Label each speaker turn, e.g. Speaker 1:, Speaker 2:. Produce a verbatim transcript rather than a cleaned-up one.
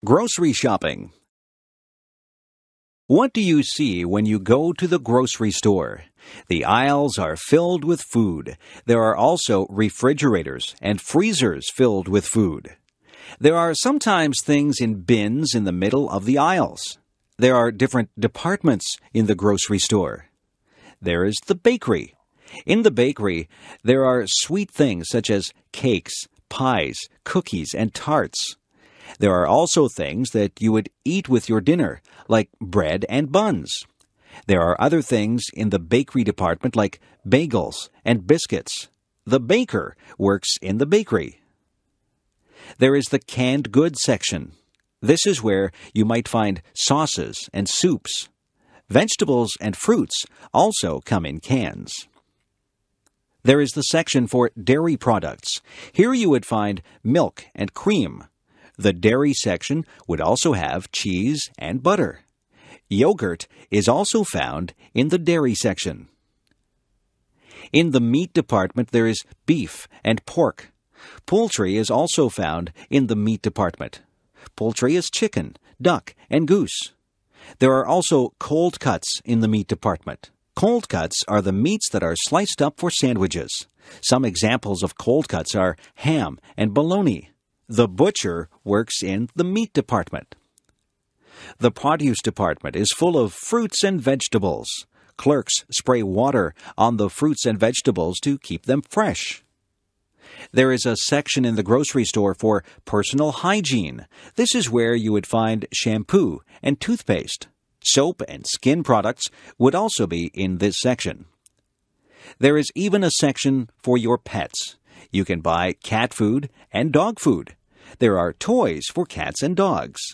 Speaker 1: Grocery shopping. What do you see when you go to the grocery store? The aisles are filled with food. There are also refrigerators and freezers filled with food. There are sometimes things in bins in the middle of the aisles. There are different departments in the grocery store. There is the bakery. In the bakery, there are sweet things such as cakes, pies, cookies, and tarts. There are also things that you would eat with your dinner, like bread and buns. There are other things in the bakery department like bagels and biscuits. The baker works in the bakery. There is the canned goods section. This is where you might find sauces and soups. Vegetables and fruits also come in cans. There is the section for dairy products. Here you would find milk and cream. The dairy section would also have cheese and butter. Yogurt is also found in the dairy section. In the meat department, there is beef and pork. Poultry is also found in the meat department. Poultry is chicken, duck, and goose. There are also cold cuts in the meat department. Cold cuts are the meats that are sliced up for sandwiches. Some examples of cold cuts are ham and bologna. The butcher works in the meat department. The produce department is full of fruits and vegetables. Clerks spray water on the fruits and vegetables to keep them fresh. There is a section in the grocery store for personal hygiene. This is where you would find shampoo and toothpaste. Soap and skin products would also be in this section. There is even a section for your pets. You can buy cat food and dog food. There are toys for cats and dogs.